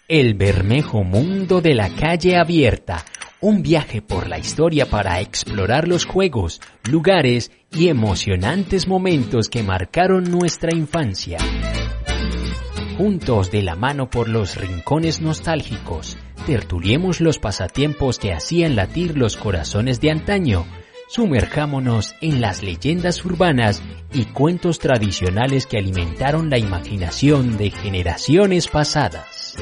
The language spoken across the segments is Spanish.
El Bermejo Mundo de la Calle Abierta. Un viaje por la historia para explorar los juegos, lugares y emocionantes momentos que marcaron nuestra infancia. Juntos de la mano por los rincones nostálgicos, tertuliemos los pasatiempos que hacían latir los corazones de antaño. Sumerjámonos en las leyendas urbanas y cuentos tradicionales que alimentaron la imaginación de generaciones pasadas.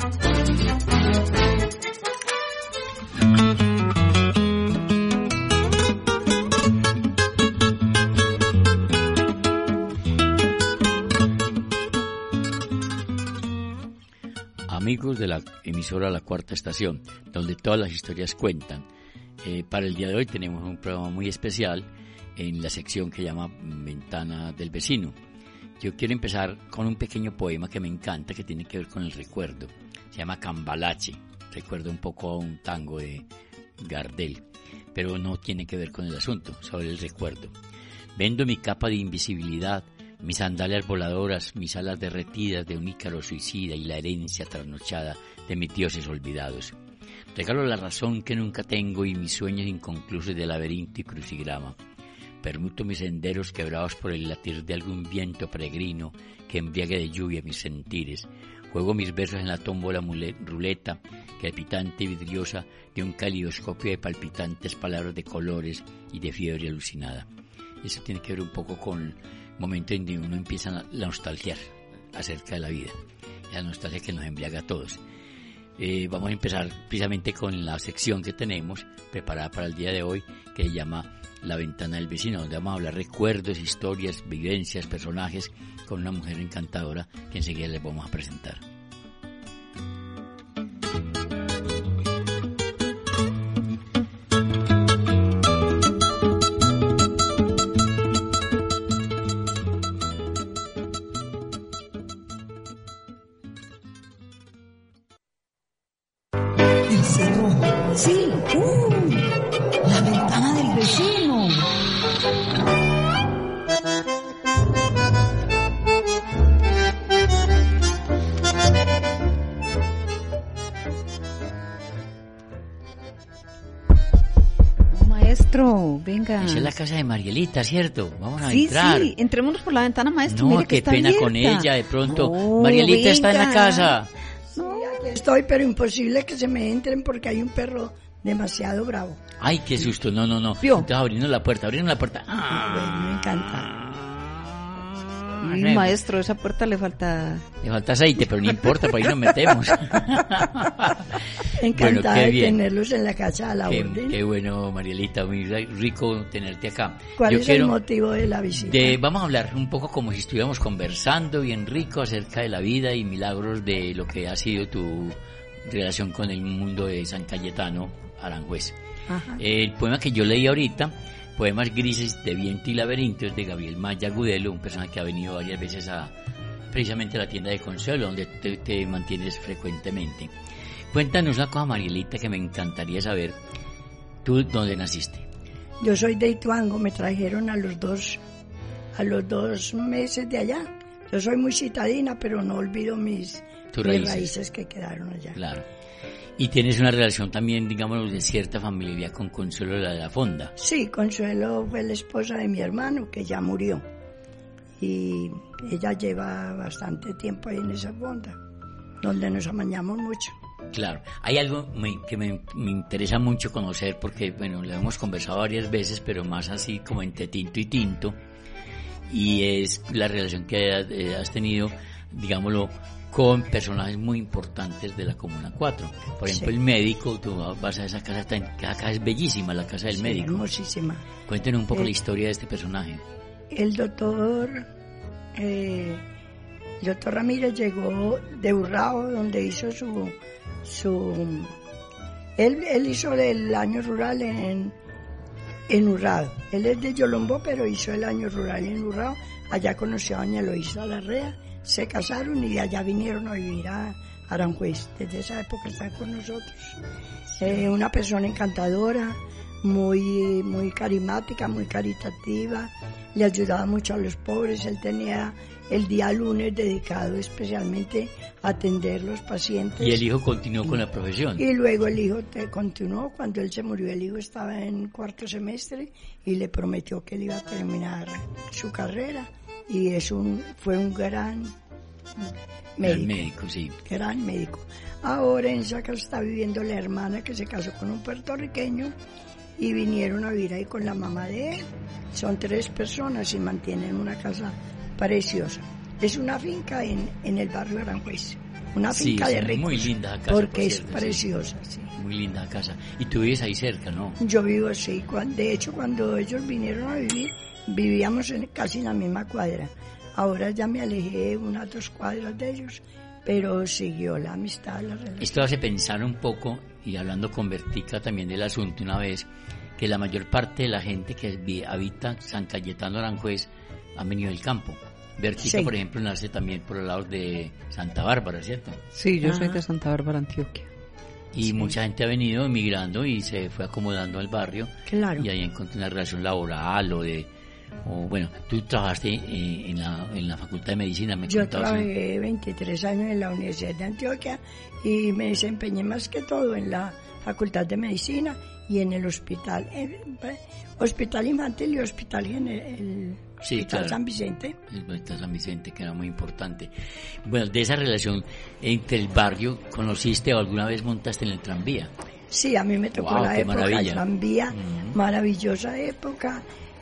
Amigos de la emisora La Cuarta Estación, donde todas las historias cuentan. Para el día de hoy tenemos un programa muy especial en la sección que llama Ventana del Vecino. Yo quiero empezar con un pequeño poema que me encanta, que tiene que ver con el recuerdo. Se llama Cambalache. Recuerda un poco a un tango de Gardel, pero no tiene que ver con el asunto, sobre el recuerdo. Vendo mi capa de invisibilidad, mis sandalias voladoras, mis alas derretidas de un ícaro suicida y la herencia trasnochada de mis dioses olvidados. Regalo la razón que nunca tengo y mis sueños inconclusos de laberinto y crucigrama. Permuto mis senderos quebrados por el latir de algún viento peregrino que embriague de lluvia mis sentires. Juego mis versos en la tómbola ruleta, crepitante y vidriosa de un calidoscopio de palpitantes palabras de colores y de fiebre alucinada. Eso tiene que ver un poco con momento en que uno empieza a nostalgiar acerca de la vida, la nostalgia que nos embriaga a todos. Vamos a empezar precisamente con la sección que tenemos preparada para el día de hoy, que se llama La Ventana del Vecino, donde vamos a hablar recuerdos, historias, vivencias, personajes, con una mujer encantadora que enseguida les vamos a presentar. Sí, la ventana del vecino. Maestro, venga. Esa es la casa de Marielita, ¿cierto? Vamos a entrar. Sí, entrémonos por la ventana, maestro. No, mire que qué está pena abierta. con ella, de pronto. No, Marielita está en la venga. casa. Estoy, pero imposible que se me entren porque hay un perro demasiado bravo. Ay, qué susto, no. ¿Vio? Entonces abriendo la puerta. Bueno, me encanta. Ay, maestro, esa puerta le falta... Le falta aceite, pero no importa, por ahí nos metemos. Encantada qué de bien. tenerlos en la casa a la orden. Qué bueno, Marielita, muy rico tenerte acá. ¿Cuál Yo es quiero el motivo de la visita? Vamos a hablar un poco como si estuviéramos conversando bien rico acerca de la vida y milagros de lo que ha sido tu relación con el mundo de San Cayetano, Aranjuez. Ajá. El poema que yo leí ahorita, Poemas Grises de Viento y Laberintos, de Gabriel Maya Gudelo, un personaje que ha venido varias veces precisamente a la tienda de Consuelo, donde te mantienes frecuentemente. Cuéntanos una cosa, Marielita, que me encantaría saber. ¿Tú dónde naciste? Yo soy de Ituango, me trajeron a los dos meses de allá. Yo soy muy citadina, pero no olvido mis raíces que quedaron allá. Claro. Y tienes una relación también, digamos, de cierta familiaridad con Consuelo de la Fonda. Sí, Consuelo fue la esposa de mi hermano, que ya murió. Y ella lleva bastante tiempo ahí en esa fonda, donde nos amañamos mucho. Claro, hay algo que me interesa mucho conocer, porque, bueno, lo hemos conversado varias veces, pero más así como entre tinto y tinto, y es la relación que has tenido, digámoslo, con personajes muy importantes de la Comuna 4. Por ejemplo, sí. El médico, tú vas a esa casa, acá es bellísima la casa del sí, médico. Hermosísima. Cuéntenos un poco la historia de este personaje. El doctor Ramírez llegó de Urrao, donde hizo él hizo el año rural en Urrao. Él es de Yolombó, pero hizo el año rural en Urrao. Allá conoció a doña Eloísa Larrea, se casaron y allá vinieron a vivir a Aranjuez. Desde esa época está con nosotros. Una persona encantadora, muy carismática, muy caritativa, le ayudaba mucho a los pobres. Él tenía el día lunes dedicado especialmente a atender los pacientes. ¿Y el hijo continuó con la profesión? Y luego el hijo continuó. Cuando él se murió, el hijo estaba en 4º semestre y le prometió que él iba a terminar su carrera. Y fue un gran médico. Sí. Gran médico. Ahora en esa casa está viviendo la hermana que se casó con un puertorriqueño y vinieron a vivir ahí con la mamá de él. Son 3 personas y mantienen una casa preciosa. Es una finca en el barrio Aranjuez. Una finca de ricos. Muy linda casa. Porque es preciosa, sí. Muy linda casa. Y tú vives ahí cerca, ¿no? Yo vivo, sí. De hecho, cuando ellos vinieron a vivir, vivíamos casi en la misma cuadra. Ahora ya me alejé unas 2 cuadras de ellos, pero siguió la amistad, la relación. Esto hace pensar un poco, y hablando con Bertica también del asunto una vez, que la mayor parte de la gente que habita San Cayetano Aranjuez han venido del campo. Bertica, sí, por ejemplo, nace también por los lados de Santa Bárbara, ¿cierto? Sí, yo soy de Santa Bárbara, Antioquia. Y sí, mucha gente ha venido emigrando y se fue acomodando al barrio. Claro. Y ahí encontró una relación laboral bueno, tú trabajaste en la Facultad de Medicina, me Yo contabas. trabajé 23 años en la Universidad de Antioquia y me desempeñé más que todo en la Facultad de Medicina y en el hospital infantil y hospital general. Sí, claro. San Vicente. El Hospital San Vicente, que era muy importante. Bueno, de esa relación entre el barrio, ¿conociste o alguna vez montaste en el tranvía? Sí, a mí me tocó la época del tranvía, maravillosa época.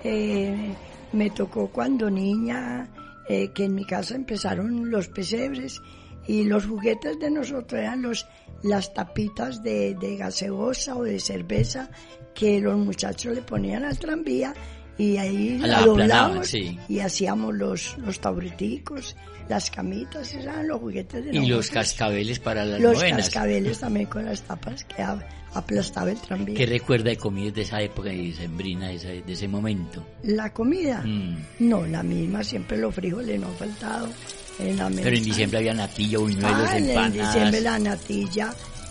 Me tocó cuando niña, que en mi casa empezaron los pesebres y los juguetes de nosotros eran las tapitas de gaseosa o de cerveza que los muchachos le ponían al tranvía. Y ahí la doblamos, sí, y hacíamos los tabureticos, las camitas, eran los juguetes de nosotros. Y los cascabeles para las novenas. Los cascabeles también con las tapas que aplastaba el tranvía. ¿Qué recuerda de comidas de esa época y sembrina, de ese momento? ¿La comida? No, la misma, siempre los frijoles no han faltado en la mesa. Pero en diciembre había natilla, buñuelos, empanadas. En diciembre la natilla,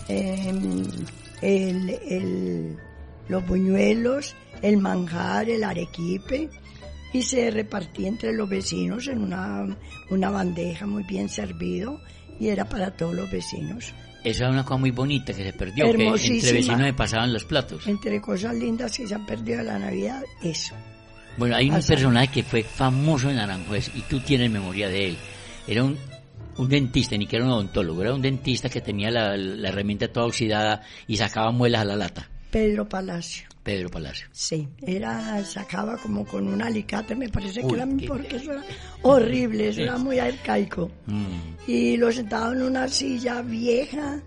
los buñuelos, el manjar, el arequipe, y se repartía entre los vecinos en una bandeja muy bien servido, y era para todos los vecinos. Esa era una cosa muy bonita que se perdió, que entre vecinos se pasaban los platos. Entre cosas lindas que se han perdido de la Navidad, eso. Bueno, hay un personaje que fue famoso en Aranjuez, y tú tienes memoria de él. Era un dentista, ni que era un odontólogo, era un dentista que tenía la herramienta toda oxidada y sacaba muelas a la lata. Pedro Palacio. Sí, sacaba como con un alicate, me parece que era porque eso era horrible, eso era muy arcaico. Y lo sentaba en una silla vieja,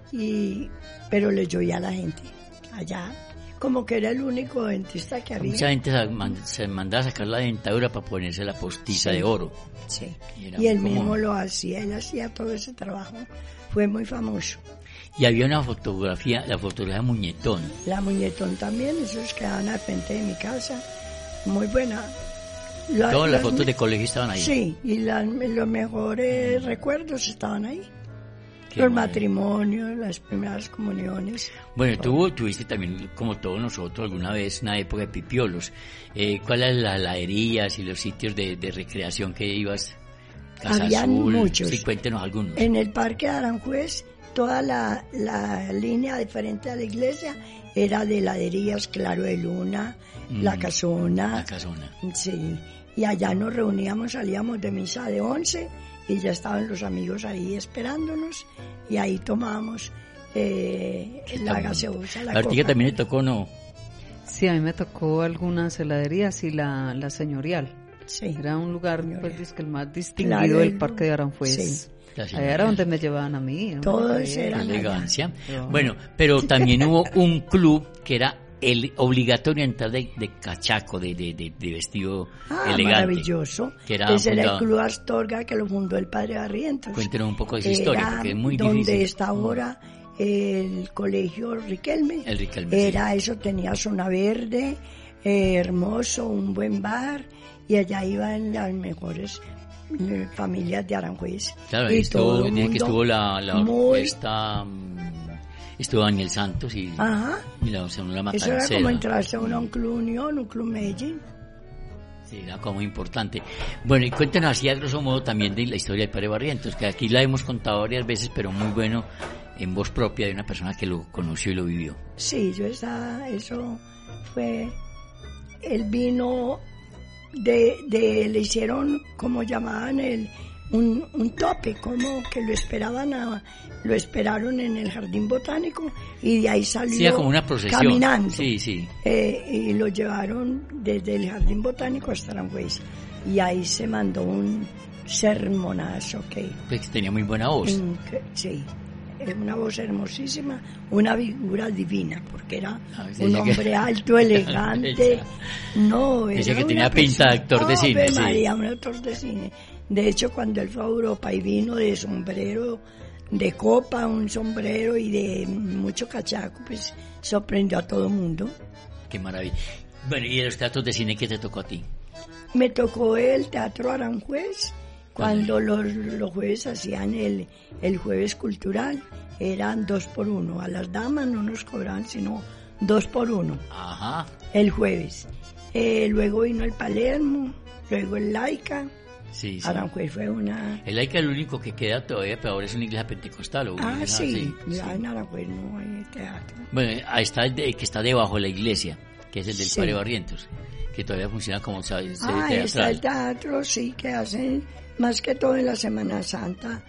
pero le llovía a la gente allá, como que era el único dentista que había. Mucha gente se mandaba a sacar la dentadura para ponerse la postiza de oro. Sí, y él mismo lo hacía, él hacía todo ese trabajo, fue muy famoso. Y había una fotografía, la fotografía de Muñetón. La Muñetón también, esos quedaban al frente de mi casa, muy buena. Todas las fotos de colegio estaban ahí. Sí, y los mejores recuerdos estaban ahí. Los matrimonios, las primeras comuniones. Bueno, tuviste también, como todos nosotros, alguna vez una época de pipiolos. ¿Cuáles eran las heladerías y los sitios de recreación que ibas? Casa Habían Azul, muchos. Sí, cuéntenos algunos. En el Parque de Aranjuez, toda la línea de frente a la iglesia era de heladerías, Claro de Luna, La Casona. La Casona. Sí, y allá nos reuníamos, salíamos de misa de 11 y ya estaban los amigos ahí esperándonos y ahí tomábamos la gaseosa, la Coca. También le tocó, ¿no? Sí, a mí me tocó algunas heladerías y la Señorial. Sí. Era un lugar, pues, el más distinguido del Parque de Aranjuez. Sí. Allá era donde me llevaban a mí. Todo eso era elegancia. Bueno, pero también hubo un club que era el obligatorio entrar de cachaco, de vestido elegante. Maravilloso. Ese era el Club Astorga, que lo fundó el padre Barrientos. Cuéntenos un poco de esa historia, porque es muy difícil. Donde está ahora el colegio Riquelme. El Riquelme. Eso, tenía zona verde, hermoso, un buen bar, y allá iban las mejores familias de Aranjuez. Claro, ahí estuvo la orquesta Estuvo Daniel Santos y Ajá. la Sonora Eso era Matancera. como entrarse uno a un club Unión, un club Medellín. Sí, era como importante. Bueno, y cuéntanos así a grosso modo también de la historia de Padre Barrientos, que aquí la hemos contado varias veces, pero muy bueno en voz propia de una persona que lo conoció y lo vivió. Sí, eso fue, él vino le hicieron como llamaban un tope, como que lo esperaron en el jardín botánico y de ahí salió Sí, era como una procesión. caminando. Sí, sí. Y lo llevaron desde el jardín botánico hasta Aranjuez y ahí se mandó un sermonazo que Pues tenía muy buena voz. sí, una voz hermosísima, una figura divina, porque era Sí, un decía hombre que- alto, elegante. No, Decía era que una tenía pinta de actor de persona- cine, Ave sí. María, un actor de cine. De hecho, cuando él fue a Europa y vino de sombrero de copa, un sombrero y de mucho cachaco, pues sorprendió a todo el mundo. Qué maravilla. Bueno, ¿y de los teatros de cine qué te tocó a ti? Me tocó el Teatro Aranjuez, cuando los jueves hacían el jueves cultural, eran 2 por 1. A las damas no nos cobraban sino 2 por 1 Ajá. el jueves. Luego vino el Palermo, luego el Laica. Sí, sí. Aranjuez fue una... El laica es el único que queda todavía, pero ahora es una iglesia pentecostal. ¿O Ah, una- sí, sí. ya en Aranjuez no hay teatro. Bueno, ahí está el que está debajo de la iglesia, que es el del Sí. Padre Barrientos, que todavía funciona como sede Ah, está el teatral. teatro, sí, que hacen, más que todo en la Semana Santa,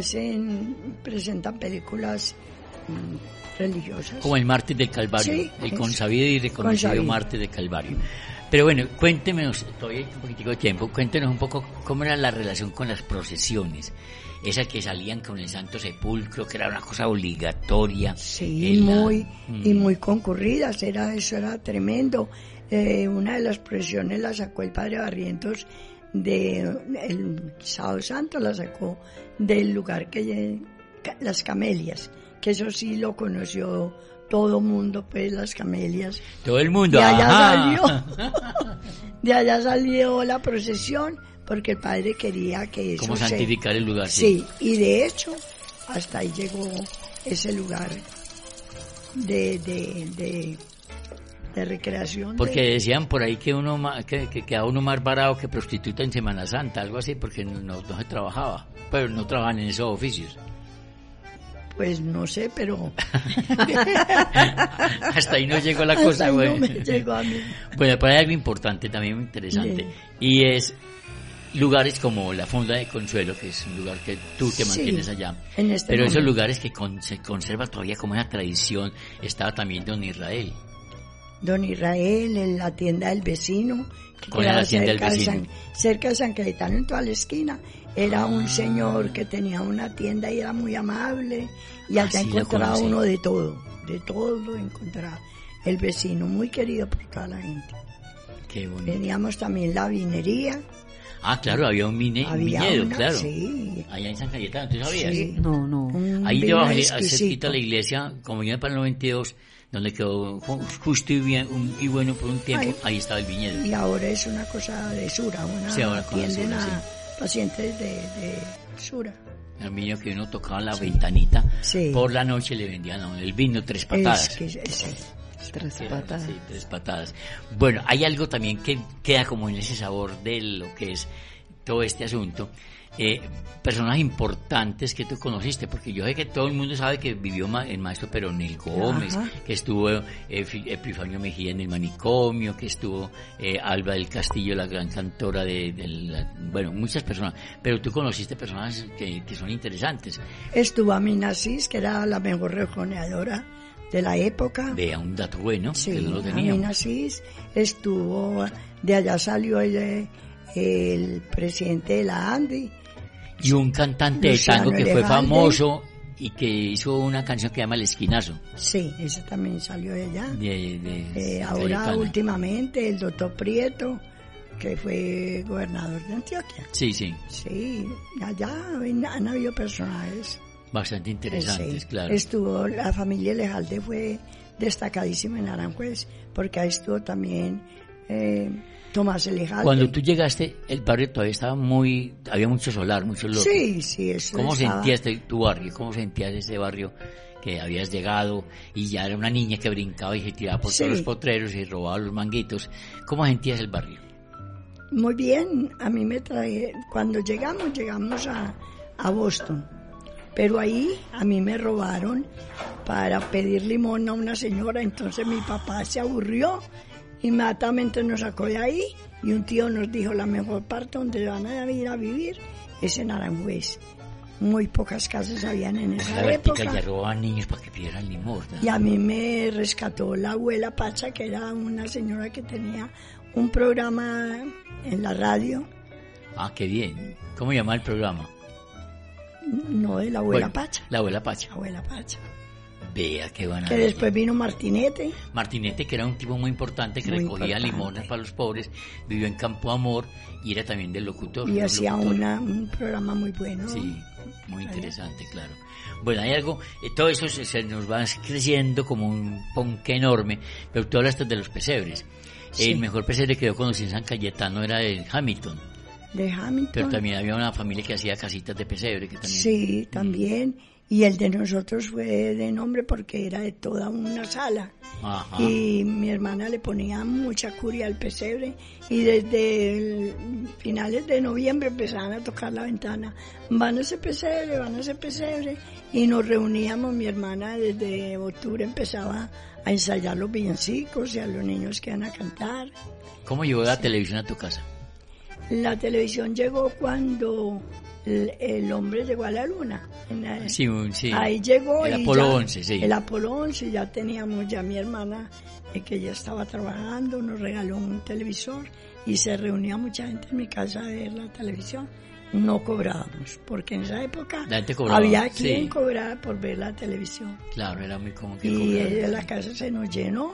presentan películas religiosas. Como el Mártir del Calvario, Sí, el es- consabido y reconocido consabido. Mártir del Calvario. Pero bueno, cuéntenos, todavía hay un poquitico de tiempo, cuéntenos un poco cómo era la relación con las procesiones, esa que salían con el Santo Sepulcro, que era una cosa obligatoria. Sí, en la- y muy concurridas, eso era tremendo. Una de las procesiones la sacó el Padre Barrientos el Sábado Santo, la sacó del lugar las Camelias, que eso sí lo conoció todo mundo, pues las Camelias. Todo el mundo. De allá ajá. de allá salió la procesión, porque el Padre quería que eso Como santificar el lugar. Sí, y de hecho, hasta ahí llegó ese lugar de recreación. Porque decían por ahí que que quedaba uno más varado que prostituta en Semana Santa, algo así, porque no se trabajaba, pero no trabajaban en esos oficios. Pues no sé, pero Hasta ahí no llegó la hasta cosa, ahí güey. no me llegó a mí. Bueno, pero hay algo importante, también muy interesante, Sí. y es lugares como la Fonda de Consuelo, que es un lugar que tú te Sí, mantienes allá, en este pero esos momento. lugares que se conserva todavía como una tradición. Estaba también Don Israel. Don Israel, en la tienda del vecino, que ¿Cuál era quedaba la tienda del cerca de vecino? cerca de San Cayetano, en toda la esquina. Era un señor que tenía una tienda y era muy amable, y allá sí, lo encontraba conocí. uno de todo lo encontraba. El vecino, muy querido por toda la gente. Qué bonito. Teníamos también la vinería. Ah, claro, había un Había viñedo, una, claro. sí. Allá en San Cayetano, ¿tú sabías? Sí. No. Un Ahí vino debajo, exquisito. cerquita de la iglesia, como yo para el 92, donde quedó justo y bien y bueno por un tiempo, Ay. ahí estaba el viñedo. Y ahora es una cosa de Sura, Sí, ahora con la atienden Sura, a pacientes de Sura. El viñedo que uno tocaba la ventanita, Sí. por la noche le vendían a uno el vino 3 patadas. Es que, sí. Tres Sí, patas. sí, 3 patadas. Bueno, hay algo también que queda como en ese sabor de lo que es todo este asunto. Personas importantes que tú conociste, porque yo sé que todo el mundo sabe que vivió el maestro Peronel Gómez, Ajá. que estuvo Epifanio Mejía en el manicomio, que estuvo Alba del Castillo, la gran cantora bueno, muchas personas, pero tú conociste personas que son interesantes. Estuvo Amina Cis, que era la mejor rejoneadora de la época. Vea, un dato bueno, que Sí, no lo teníamos. Amina Cis estuvo, de allá salió el presidente de la ANDI. Y un cantante de Luciano tango que fue Elejalde. famoso y que hizo una canción que se llama El Esquinazo. Sí, ese también salió de allá. San Ahora Cayetano. últimamente el doctor Prieto, que fue gobernador de Antioquia. Sí, sí, Sí, allá han habido personajes. bastante interesantes, Sí. claro. Estuvo, la familia Elejalde fue destacadísima en Aranjuez, porque ahí estuvo también Tomás Elejalde. Cuando tú llegaste, el barrio todavía estaba había mucho solar, mucho loco. Sí, eso ¿Cómo estaba- sentías tu barrio? ¿Cómo sentías ese barrio que habías llegado y ya era una niña que brincaba y se tiraba por todos los potreros y robaba los manguitos. ¿Cómo sentías el barrio? Muy bien, a mí me trae, cuando llegamos a Boston, pero ahí a mí me robaron para pedir limón a una señora, entonces mi papá se aburrió, inmediatamente nos sacó de ahí y un tío nos dijo la mejor parte donde van a ir a vivir es en Aranjuez. Muy pocas casas habían en esa época. Ya robaban niños para que pidieran limón, ¿no? Y a mí me rescató la abuela Pacha, que era una señora que tenía un programa en la radio. Ah, qué bien. ¿Cómo llama el programa? No, de la abuela Pacha. La abuela Pacha. La abuela Pacha. Vea qué van a Que ver. después vino Martinete. Martinete, que era un tipo muy importante, que recogía limones para los pobres, vivió en Campo Amor y era también del locutor. Y hacía un programa muy bueno. Sí, muy interesante, claro. Bueno, hay algo, todo eso se nos va creciendo como un ponque enorme, pero tú hablas de los pesebres. Sí. El mejor pesebre que yo conocí en San Cayetano era de Hamilton. De Hamilton. Pero también había una familia que hacía casitas de pesebre. Que también... Sí, también. Y el de nosotros fue de nombre porque era de toda una sala. Ajá. Y mi hermana le ponía mucha curia al pesebre y desde finales de noviembre empezaban a tocar la ventana. Van a ese pesebre, van a ese pesebre. Y nos reuníamos, mi hermana desde octubre empezaba a ensayar los villancicos y a los niños que iban a cantar. ¿Cómo llegó la televisión a tu casa? La televisión llegó cuando el hombre llegó a la luna. Sí. Ahí llegó. El Apolo 11, sí. El Apolo 11, ya teníamos, ya mi hermana, que ya estaba trabajando, nos regaló un televisor y se reunía mucha gente en mi casa a ver la televisión. No cobrábamos, porque en esa época había quien cobrara por ver la televisión. Claro, era muy común que y la casa se nos llenó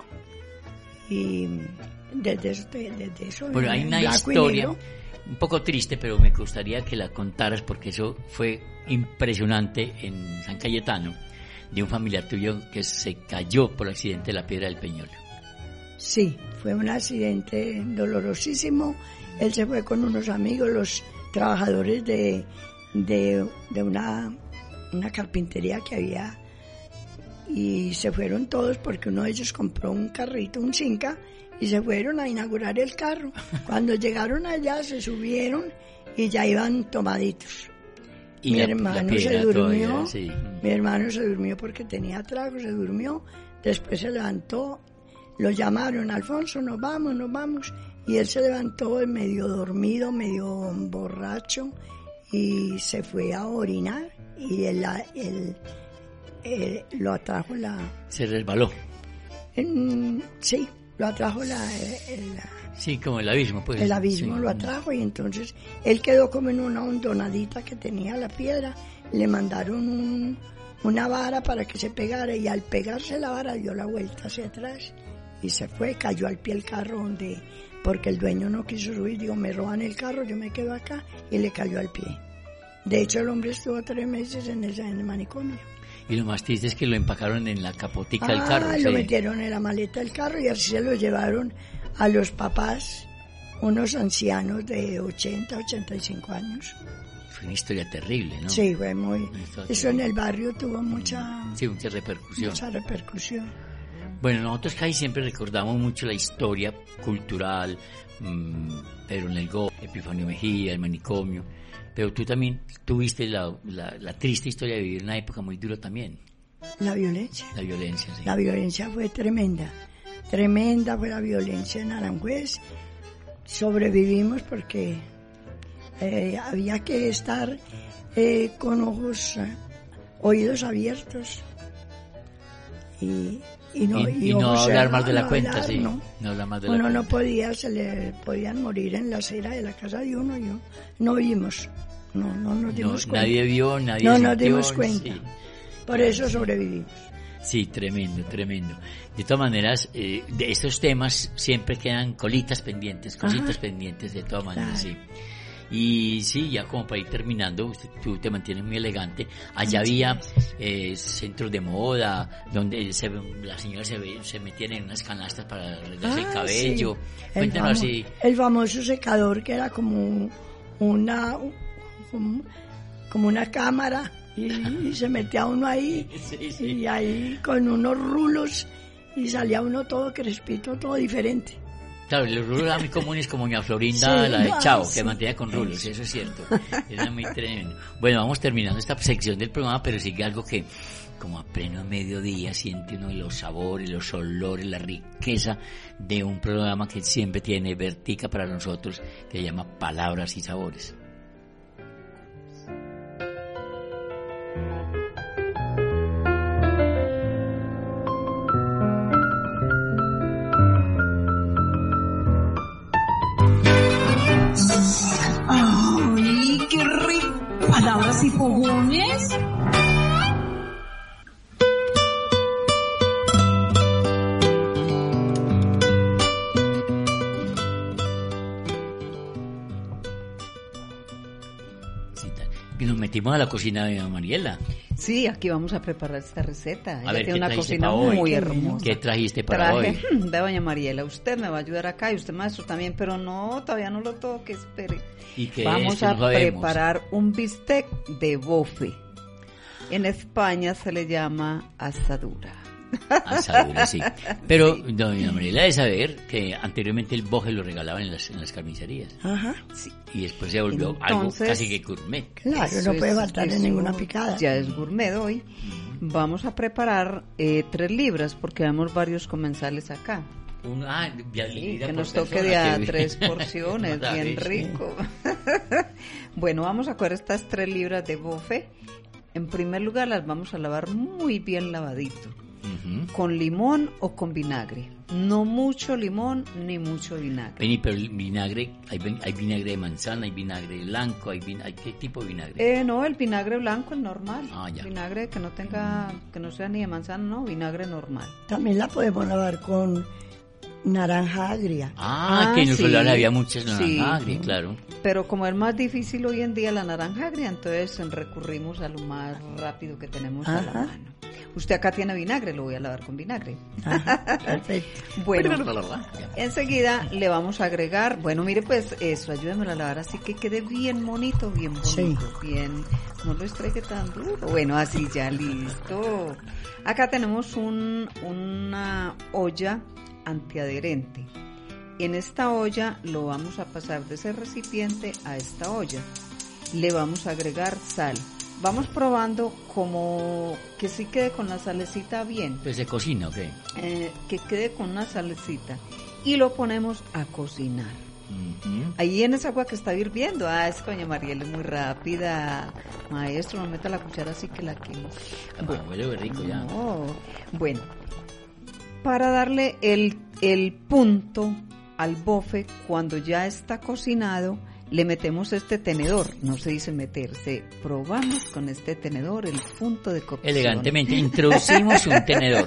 y desde eso bueno, hay una historia un poco triste, pero me gustaría que la contaras porque eso fue impresionante en San Cayetano, de un familiar tuyo que se cayó por accidente de la Piedra del Peñol. Sí, fue un accidente dolorosísimo. Él se fue con unos amigos, los trabajadores de una carpintería que había, y se fueron todos porque uno de ellos compró un carrito, un Cinca, y se fueron a inaugurar el carro. Cuando llegaron allá se subieron y ya iban tomaditos. Y mi hermano se durmió, todavía, sí. Mi hermano se durmió porque tenía trago, se durmió, después se levantó, lo llamaron, Alfonso, nos vamos, y él se levantó medio dormido, medio borracho, y se fue a orinar, y él lo atrajo Se resbaló. Sí, lo atrajo sí, como el abismo, pues. El abismo sí. Lo atrajo, y entonces él quedó como en una hondonadita que tenía la piedra. Le mandaron una vara para que se pegara, y al pegarse la vara dio la vuelta hacia atrás y se fue, cayó al pie del carro porque el dueño no quiso subir. Digo, me roban el carro, yo me quedo acá, y le cayó al pie. De hecho, el hombre estuvo 3 meses en el manicomio. Y lo más triste es que lo empacaron en la capotica del carro. Lo metieron en la maleta del carro y así se lo llevaron a los papás, unos ancianos de 80, 85 años. Fue una historia terrible, ¿no? Sí, fue muy... Eso en el barrio tuvo mucha repercusión. Mucha repercusión. Bueno, nosotros casi siempre recordamos mucho la historia cultural, Pedro Nelgo, Epifanio Mejía, el manicomio. Pero tú también tuviste la triste historia de vivir una época muy dura también. La violencia. La violencia, sí. La violencia fue tremenda. Tremenda fue la violencia en Aranjuez. Sobrevivimos porque había que estar con oídos abiertos. Y no hablar más de la cuenta, sí. No hablar más de uno la no cuenta. podía, se le podían morir en la acera de la casa de uno. No vimos. No nos dimos cuenta. Nadie vio, nadie No sintió, nos dimos cuenta. Sí. Por eso sobrevivimos. Sí, tremendo. De todas maneras, de estos temas siempre quedan cositas pendientes, de todas maneras, sí. Y sí, ya como para ir terminando, tú te mantienes muy elegante. Allá había centros de moda donde las señoras se metían en unas canastas para arreglarse el cabello. Sí. Cuéntanos así. El famoso secador, que era como una cámara y se metía uno ahí, Sí. y ahí con unos rulos, y salía uno todo crespito, todo diferente. Claro, los rulos eran muy comunes como doña Florinda, Sí, la de no, Chao, sí. que mantenía con rulos, eso es cierto. Era muy tremendo. Bueno, vamos terminando esta sección del programa, pero sigue algo que, como a pleno mediodía, siente uno los sabores, los olores, la riqueza de un programa que siempre tiene Bertica para nosotros, que se llama Palabras y Sabores. ¡Ay, qué rico! Palabras y fogones. Y nos metimos a la cocina de Mariela. Sí, aquí vamos a preparar esta receta. Ella ver, tiene ¿qué una trajiste cocina para hoy? muy hermosa. ¿Qué trajiste para hoy? Ve, doña Mariela, usted me va a ayudar acá y usted, maestro, también, pero no, todavía no lo toque, espere. ¿Y qué Vamos es? Que a no sabemos. preparar un bistec de bofe. En España se le llama asadura. Asadura, sí. Pero, doña Mariela, debe saber que anteriormente el boje lo regalaban en las carnicerías. Ajá. Sí. Y después se volvió algo Entonces, casi que gourmet. Claro, Eso no puede faltar en eso ninguna picada. Ya es gourmet hoy. Vamos a preparar 3 libras porque vemos varios comensales acá. Sí, Que nos toque de a 3 porciones, bien rico. Bueno, vamos a coger estas 3 libras de bofe. En primer lugar las vamos a lavar muy bien lavadito, con limón o con vinagre. No mucho limón ni mucho vinagre. Vení, pero el vinagre, hay vinagre de manzana, hay vinagre blanco, ¿hay qué tipo de vinagre? No, el vinagre blanco, el normal. Ah, ya. Vinagre que no sea ni de manzana, no, vinagre normal. También la podemos lavar con naranja agria. Que en el sí. celular había muchas Sí. naranjas agrias, claro. Pero como es más difícil hoy en día la naranja agria, entonces recurrimos a lo más rápido que tenemos a la Ajá. mano. Usted acá tiene vinagre, lo voy a lavar con vinagre. Ajá, perfecto. Bueno, enseguida le vamos a agregar, bueno, mire pues eso, ayúdame a lavar así que quede bien bonito, Sí. bien, no lo estregue tan duro. Bueno, así ya listo. Acá tenemos una olla antiadherente. En esta olla lo vamos a pasar de ese recipiente a esta olla. Le vamos a agregar sal. Vamos probando como que sí quede con la salecita bien. Pues se cocina, ¿ok? Que quede con una salecita. Y lo ponemos a cocinar. Ujú. Ahí en esa agua que está hirviendo. Es que doña Mariela es muy rápida. Maestro, no meta la cuchara así que la quemo. Huele muy rico ya. No. Bueno, para darle el punto al bofe, cuando ya está cocinado, le metemos este tenedor. No se dice meterse. Probamos con este tenedor el punto de cocción. Elegantemente introducimos un tenedor.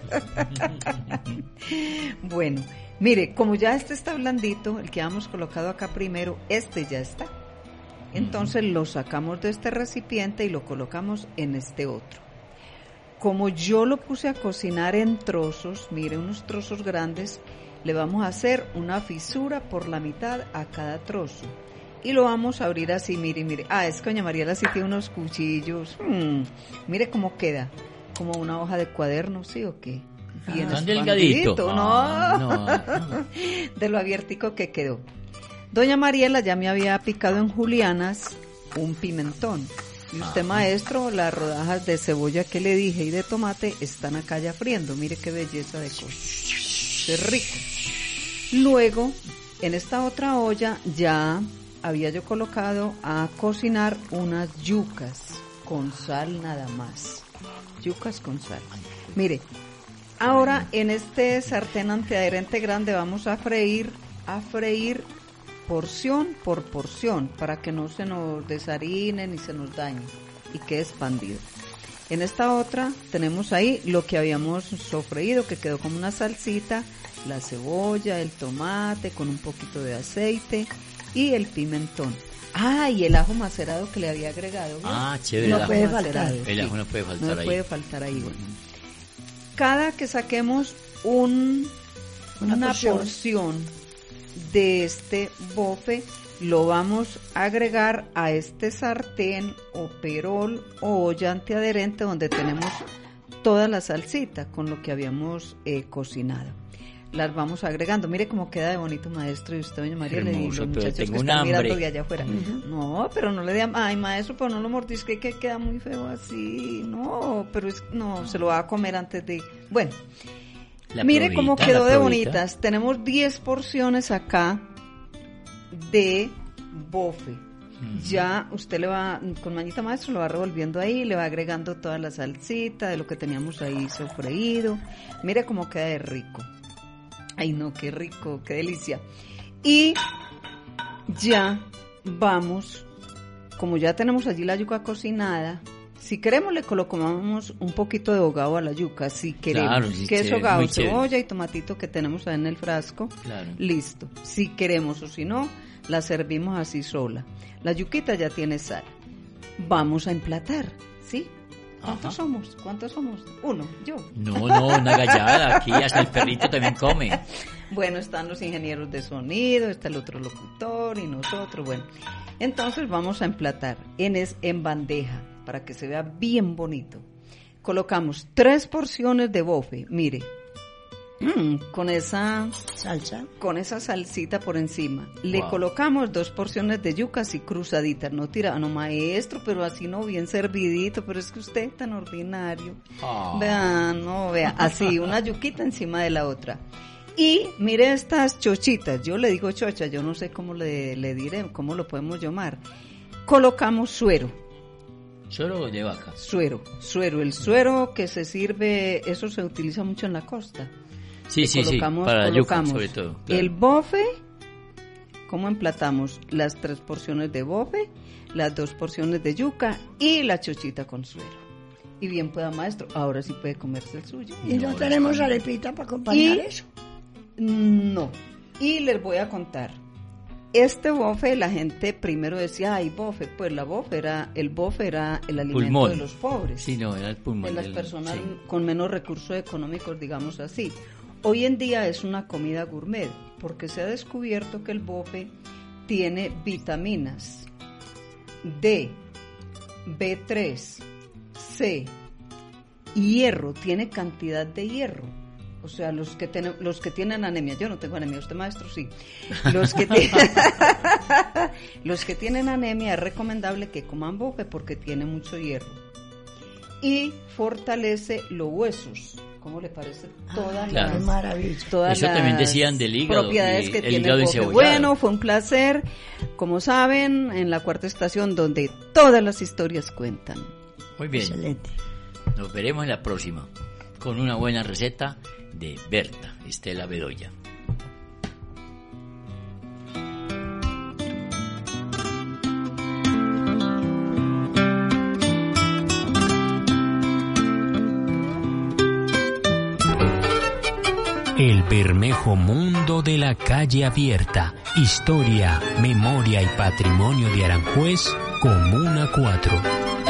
Bueno, mire, como ya este está blandito, el que habíamos colocado acá primero, este ya está. Entonces lo sacamos de este recipiente y lo colocamos en este otro. Como yo lo puse a cocinar en trozos, mire, unos trozos grandes, le vamos a hacer una fisura por la mitad a cada trozo. Y lo vamos a abrir así, mire. Es que doña Mariela sí tiene unos cuchillos. Mire cómo queda, como una hoja de cuaderno, ¿sí o qué? Bien Tan delgadito. expandidito, no. De lo abiertico que quedó. Doña Mariela ya me había picado en julianas un pimentón. Y usted, maestro, las rodajas de cebolla que le dije y de tomate están acá ya friendo. Mire qué belleza de cosa. Es rico. Luego, en esta otra olla ya había yo colocado a cocinar unas yucas con sal nada más. Yucas con sal. Mire, ahora en este sartén antiadherente grande vamos a freír porción por porción para que no se nos desharine ni se nos dañe y quede expandido. En esta otra tenemos ahí lo que habíamos sofreído, que quedó como una salsita, la cebolla, el tomate con un poquito de aceite y el pimentón. Y el ajo macerado que le había agregado. Chévere. No el ajo puede macerado. faltar. El ajo no puede faltar ahí. No puede faltar ahí. Bueno. Cada que saquemos una porción de este bofe, lo vamos a agregar a este sartén o perol o olla antiadherente donde tenemos toda la salsita con lo que habíamos cocinado. Las vamos agregando. Mire cómo queda de bonito, maestro. Y usted, doña María, le digo, los muchachos que están mirando de allá afuera. No, pero no le digan, ay, maestro, pero no lo mordisque, que queda muy feo así. No, pero no, se lo va a comer antes de... Bueno, mire cómo quedó de bonitas. Tenemos 10 porciones acá de bofe. Ya usted le va, con mañita maestro, lo va revolviendo ahí, le va agregando toda la salsita de lo que teníamos ahí sofreído. Mire cómo queda de rico. Ay, no, qué rico, qué delicia. Y ya vamos, como ya tenemos allí la yuca cocinada, si queremos le colocamos un poquito de hogao a la yuca, si queremos. Claro, ¿qué es hogao? Cebolla y tomatito que tenemos ahí en el frasco. Claro. Listo. Si queremos o si no, la servimos así sola. La yuquita ya tiene sal. Vamos a emplatar, ¿sí? ¿Cuántos somos? Uno, yo. No, una gallada, aquí hasta el perrito también come. Bueno, están los ingenieros de sonido, está el otro locutor y nosotros, bueno. Entonces vamos a emplatar en bandeja, para que se vea bien bonito. Colocamos 3 porciones de bofe, mire, con esa salsita por encima. Le colocamos 2 porciones de yuca así cruzaditas, no tirano, maestro, pero así no, bien servidito, pero es que usted es tan ordinario. Vea, así, una yuquita encima de la otra. Y mire estas chochitas, yo le digo chocha, yo no sé cómo le diré, cómo lo podemos llamar. Colocamos suero. ¿Suero de vaca? Suero, el suero que se sirve, eso se utiliza mucho en la costa. Sí, para la yuca sobre todo. Claro. El bofe, ¿cómo emplatamos? Las 3 porciones de bofe, las 2 porciones de yuca y la chochita con suero. Y bien pueda, maestro, ahora sí puede comerse el suyo. ¿Y no tenemos arepita para acompañar eso? No, y les voy a contar. Este bofe, la gente primero decía, ay, bofe, pues el bofe era el alimento pulmón de los pobres. Sí, no, era el pulmón. De las personas con menos recursos económicos, digamos así. Hoy en día es una comida gourmet, porque se ha descubierto que el bofe tiene vitaminas D, B3, C, hierro, tiene cantidad de hierro. O sea, los que tienen anemia, yo no tengo anemia, usted maestro sí. Los que tienen anemia es recomendable que coman bofe porque tiene mucho hierro. Y fortalece los huesos. ¿Cómo le parece? Todas las maravillas. Eso también decían del hígado. Propiedades que tiene el bofe. Bueno, fue un placer. Como saben, en la Cuarta Estación, donde todas las historias cuentan. Muy bien. Excelente. Nos veremos en la próxima con una buena receta de Berta Estela Bedoya. El Bermejo Mundo de la Calle Abierta. Historia, memoria y patrimonio de Aranjuez, Comuna 4.